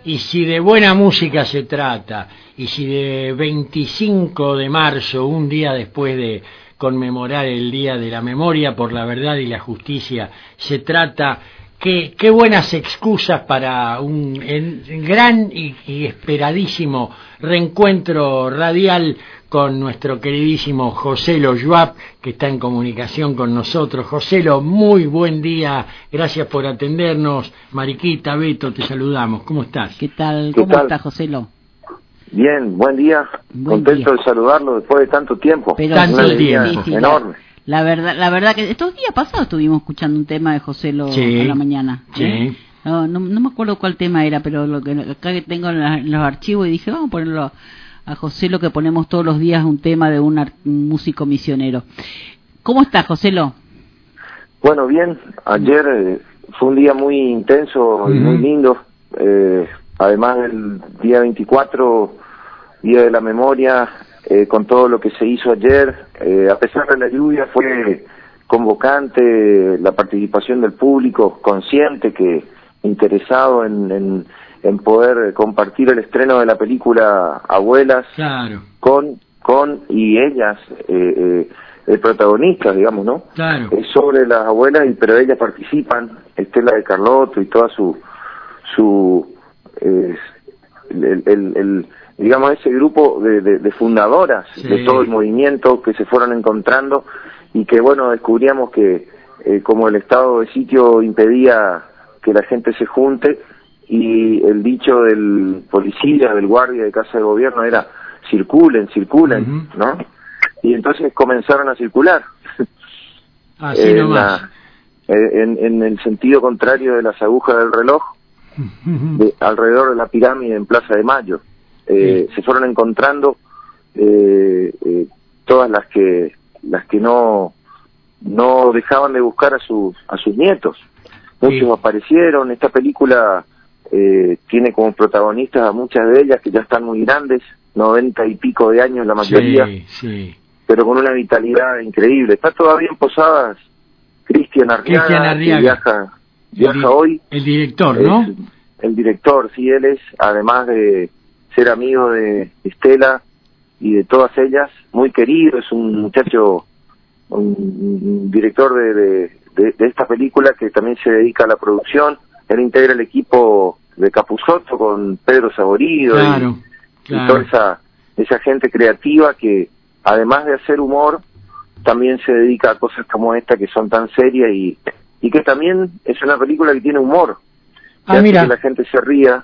Y si de buena música se trata, y si de 25 de marzo, un día después de conmemorar el Día de la Memoria por la Verdad y la Justicia, se trata, qué buenas excusas para un gran y esperadísimo reencuentro radial con nuestro queridísimo Joselo Yuap, que está en comunicación con nosotros. Joselo, muy buen día, gracias por atendernos. Mariquita, Beto, te saludamos. ¿Cómo estás? ¿Qué tal? ¿Cómo estás, Joselo? Bien, buen día. Contento de saludarlo después de tanto tiempo. Pero tanto tiempo. Sí, enorme. La verdad que estos días pasados estuvimos escuchando un tema de Joselo a la mañana. Sí. No me acuerdo cuál tema era, pero acá que tengo en los archivos y dije, vamos a ponerlo a Joselo, que ponemos todos los días un tema de un músico misionero. ¿Cómo estás, Joselo? Bueno, bien. Ayer fue un día muy intenso y muy lindo. Además del día 24, Día de la Memoria, con todo lo que se hizo ayer, a pesar de la lluvia, fue convocante la participación del público, consciente, que interesado en poder compartir el estreno de la película Abuelas, claro, con y ellas protagonistas, digamos, ¿no? Claro. Es sobre las abuelas, pero ellas participan, Estela de Carlotto y toda digamos, ese grupo de fundadoras, sí, de todo el movimiento, que se fueron encontrando y que, bueno, descubríamos que como el estado de sitio impedía que la gente se junte, y el dicho del policía, del guardia de casa de gobierno era circulen, ¿no? Y entonces comenzaron a circular. Así nomás. En el sentido contrario de las agujas del reloj, alrededor de la pirámide en Plaza de Mayo. Se fueron encontrando todas las que no dejaban de buscar a sus nietos. Muchos aparecieron. Esta película tiene como protagonistas a muchas de ellas que ya están muy grandes, 90 y pico de años la mayoría, pero con una vitalidad increíble. Está todavía en Posadas Cristian Arriaga. Que viaja hoy. El director, ¿no? El director, sí, él es, además de ser amigo de Estela y de todas ellas, muy querido, es un muchacho, un director de esta película que también se dedica a la producción. Él integra el equipo de Capusotto con Pedro Saborido, y toda esa gente creativa que, además de hacer humor, también se dedica a cosas como esta, que son tan serias, y que también es una película que tiene humor, que hace que la gente se ría.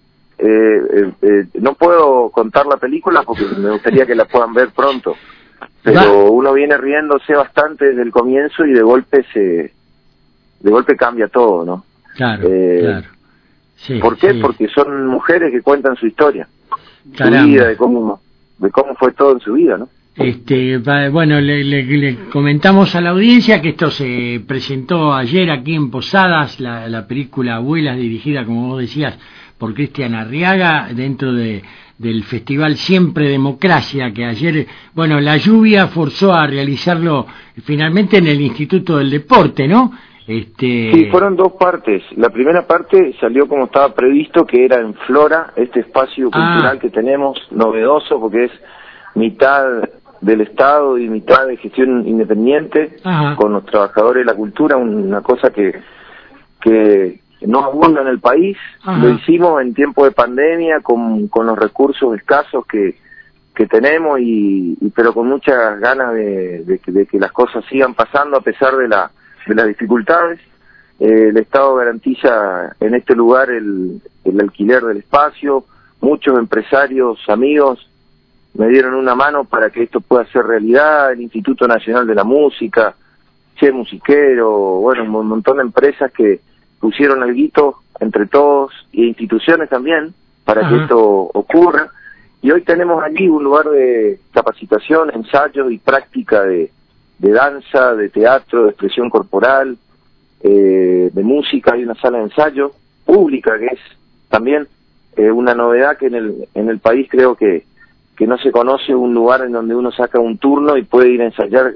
No puedo contar la película porque me gustaría que la puedan ver pronto, pero uno viene riéndose bastante desde el comienzo y de golpe cambia todo, ¿no? Claro. Sí, ¿por qué? Porque son mujeres que cuentan su historia, su vida, de cómo fue todo en su vida, ¿no? Bueno, le comentamos a la audiencia que esto se presentó ayer aquí en Posadas, la película Abuelas, dirigida, como vos decías, por Cristian Arriaga, dentro del Festival Siempre Democracia, que ayer, bueno, la lluvia forzó a realizarlo finalmente en el Instituto del Deporte, ¿no? Sí, fueron dos partes. La primera parte salió como estaba previsto, que era en Flora, este espacio cultural que tenemos, novedoso, porque es mitad del Estado y mitad de gestión independiente, con los trabajadores de la cultura, una cosa que no abunda en el país. Lo hicimos en tiempo de pandemia, con los recursos escasos que tenemos, pero con muchas ganas de que las cosas sigan pasando a pesar de las dificultades. El Estado garantiza en este lugar el alquiler del espacio. Muchos empresarios, amigos, me dieron una mano para que esto pueda ser realidad. El Instituto Nacional de la Música, Che Musiquero, bueno, un montón de empresas que pusieron alguito entre todos, e instituciones también, para que esto ocurra. Y hoy tenemos allí un lugar de capacitación, ensayos y práctica de danza, de teatro, de expresión corporal, de música. Hay una sala de ensayo pública, que es también una novedad, que en el país creo que no se conoce un lugar en donde uno saca un turno y puede ir a ensayar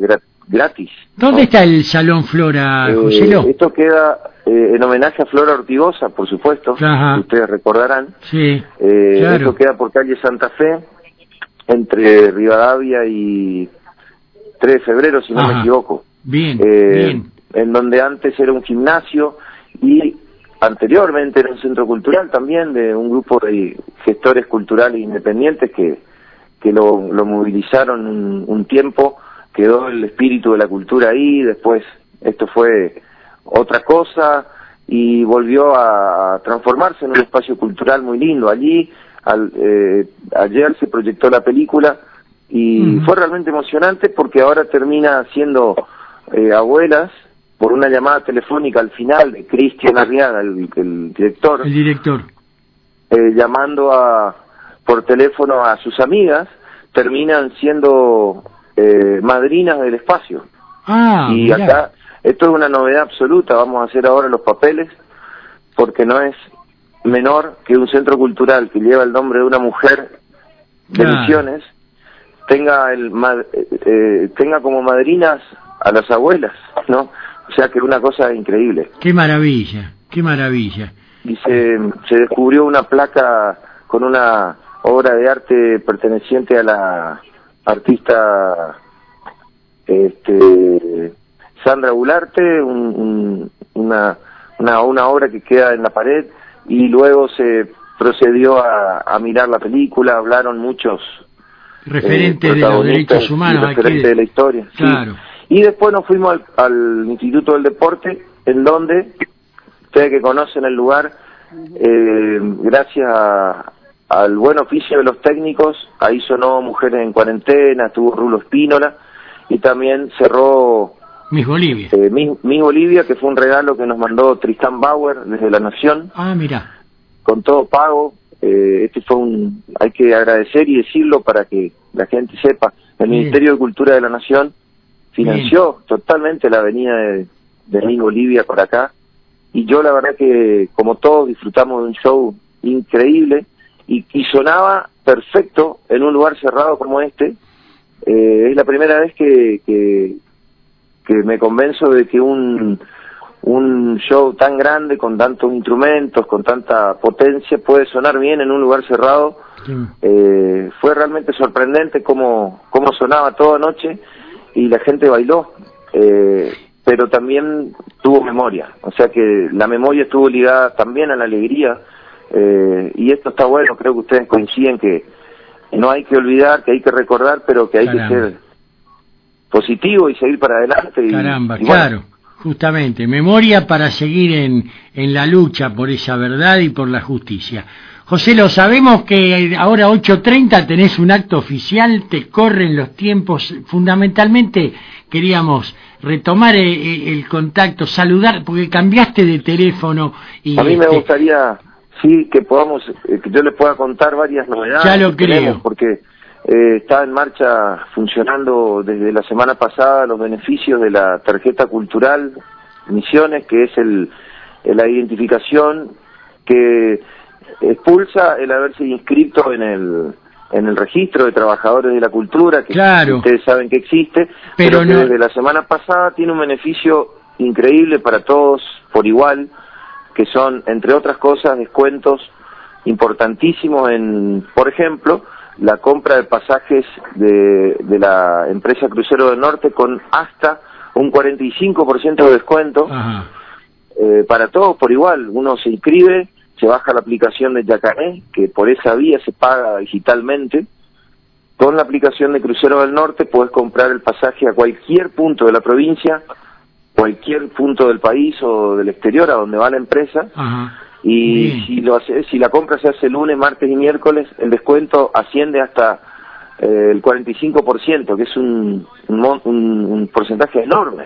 gratis. ¿Dónde está el Salón Flora, Joselo? Esto queda en homenaje a Flora Ortigosa, por supuesto, que ustedes recordarán. Sí, claro. Esto queda por calle Santa Fe, entre Rivadavia y 3 de febrero, si no me equivoco. Bien, bien. En donde antes era un gimnasio y anteriormente era un centro cultural también, de un grupo de gestores culturales independientes que lo movilizaron un tiempo. Quedó el espíritu de la cultura ahí, después esto fue otra cosa y volvió a transformarse en un espacio cultural muy lindo. Allí, ayer se proyectó la película y fue realmente emocionante porque ahora termina siendo abuelas por una llamada telefónica al final de Cristian Arriaga, el director. El director. Llamando por teléfono a sus amigas, terminan siendo madrinas del espacio. Y mirá. acá, esto es una novedad absoluta, vamos a hacer ahora los papeles, porque no es menor que un centro cultural que lleva el nombre de una mujer de Misiones, tenga como madrinas a las abuelas, ¿no? O sea que es una cosa increíble. Qué maravilla, qué maravilla. Y se descubrió una placa con una obra de arte perteneciente a la artista Sandra Gularte, una obra que queda en la pared, y luego se procedió a mirar la película, hablaron muchos referentes de los derechos humanos, referentes de la historia. Claro. Sí. Y después nos fuimos al Instituto del Deporte, en donde, ustedes que conocen el lugar, gracias al buen oficio de los técnicos, ahí sonó Mujeres en Cuarentena, estuvo Rulo Espínola, y también cerró Miss Bolivia. Miss Bolivia, que fue un regalo que nos mandó Tristán Bauer desde La Nación. Mira. Con todo pago. Este fue hay que agradecer y decirlo para que la gente sepa. El Ministerio de Cultura de la Nación financió totalmente la avenida de Miss Bolivia por acá. Y yo la verdad que, como todos, disfrutamos de un show increíble y sonaba perfecto en un lugar cerrado como este. Es la primera vez que me convenzo de que un show tan grande, con tantos instrumentos, con tanta potencia, puede sonar bien en un lugar cerrado. Fue realmente sorprendente cómo sonaba toda noche y la gente bailó, pero también tuvo memoria, o sea que la memoria estuvo ligada también a la alegría, y esto está bueno. Creo que ustedes coinciden que no hay que olvidar, que hay que recordar, pero que hay que ser positivo y seguir para adelante. Claro, justamente, memoria para seguir en la lucha por esa verdad y por la justicia. José, lo sabemos que ahora 8:30 tenés un acto oficial, te corren los tiempos. Fundamentalmente queríamos retomar el contacto, saludar, porque cambiaste de teléfono. Y a mí me gustaría, que podamos, que yo les pueda contar varias novedades. Ya lo creo. Porque está en marcha, funcionando desde la semana pasada, los beneficios de la tarjeta cultural Misiones, que es la identificación que expulsa el haberse inscrito en el registro de trabajadores de la cultura, que ustedes saben que existe, pero que desde la semana pasada tiene un beneficio increíble para todos por igual, que son, entre otras cosas, descuentos importantísimos en, por ejemplo, la compra de pasajes de la empresa Crucero del Norte, con hasta un 45% de descuento para todos por igual. Uno se inscribe, se baja la aplicación de Yacaré, que por esa vía se paga digitalmente. Con la aplicación de Crucero del Norte puedes comprar el pasaje a cualquier punto de la provincia, cualquier punto del país o del exterior a donde va la empresa. Y si la compra se hace lunes, martes y miércoles, el descuento asciende hasta el 45%, que es un porcentaje enorme.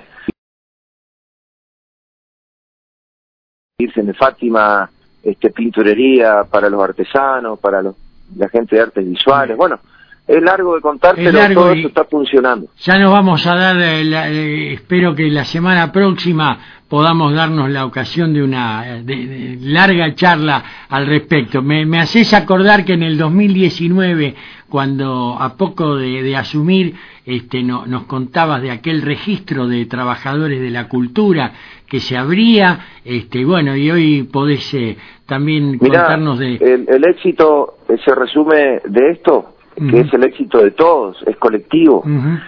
Irse de Fátima, pinturería para los artesanos, para la gente de artes visuales. Bueno, es largo de contar, pero todo eso está funcionando. Ya nos vamos a dar, espero que la semana próxima podamos darnos la ocasión de una de larga charla al respecto. Me haces acordar que en el 2019, cuando a poco de asumir, nos contabas de aquel registro de trabajadores de la cultura que se abría, bueno, y hoy podés también contarnos de... El éxito se resume de esto, que es el éxito de todos, es colectivo.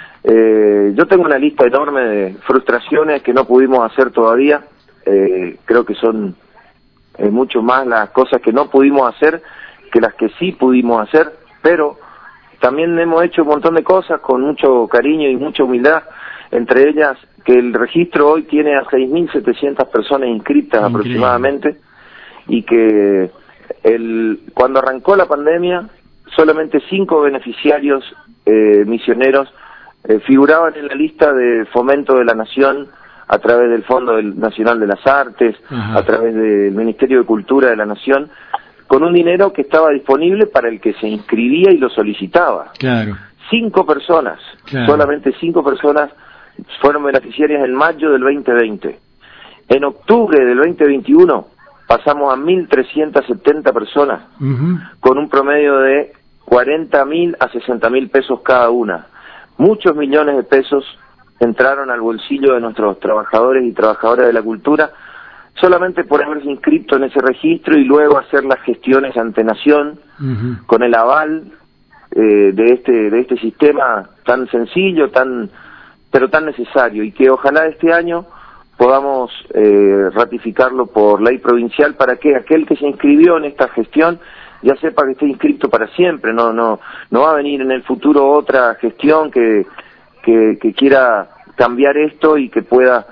Yo tengo una lista enorme de frustraciones que no pudimos hacer todavía. Creo que son mucho más las cosas que no pudimos hacer que las que sí pudimos hacer, pero también hemos hecho un montón de cosas con mucho cariño y mucha humildad, entre ellas que el registro hoy tiene a 6.700 personas inscritas aproximadamente, y que cuando arrancó la pandemia solamente 5 beneficiarios misioneros figuraban en la lista de fomento de la Nación a través del Fondo Nacional de las Artes, a través del Ministerio de Cultura de la Nación, con un dinero que estaba disponible para el que se inscribía y lo solicitaba. Claro. 5 personas, solamente 5 personas fueron beneficiarias en mayo del 2020. En octubre del 2021 pasamos a 1.370 personas, con un promedio de 40.000 a 60.000 pesos cada una. Muchos millones de pesos entraron al bolsillo de nuestros trabajadores y trabajadoras de la cultura, solamente por haberse inscrito en ese registro y luego hacer las gestiones ante Nación, con el aval de este sistema tan sencillo, pero tan necesario, y que ojalá este año podamos ratificarlo por ley provincial, para que aquel que se inscribió en esta gestión ya sepa que está inscrito para siempre. No va a venir en el futuro otra gestión que quiera cambiar esto y que pueda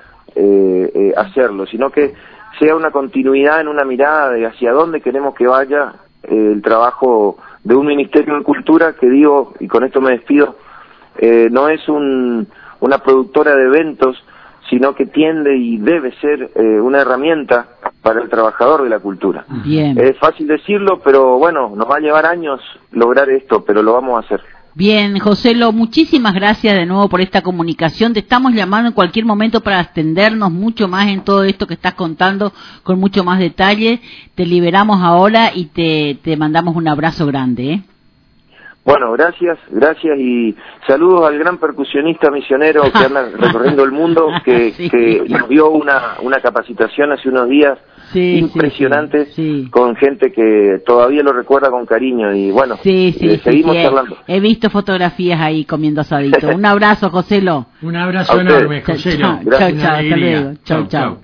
hacerlo, sino que sea una continuidad en una mirada de hacia dónde queremos que vaya el trabajo de un Ministerio de Cultura, que digo, y con esto me despido, no es una productora de eventos, sino que tiende y debe ser una herramienta para el trabajador de la cultura. Bien. Es fácil decirlo, pero bueno, nos va a llevar años lograr esto, pero lo vamos a hacer. Bien, Joselo, muchísimas gracias de nuevo por esta comunicación. Te estamos llamando en cualquier momento para extendernos mucho más en todo esto que estás contando con mucho más detalle. Te liberamos ahora y te mandamos un abrazo grande, Bueno, gracias y saludos al gran percusionista misionero que anda recorriendo el mundo, que nos dio una capacitación hace unos días impresionante, con gente que todavía lo recuerda con cariño, y bueno, seguimos charlando. He visto fotografías ahí comiendo asadito. Un abrazo, Joselo. Un abrazo enorme, Joselo. Chao, hasta luego. Chao.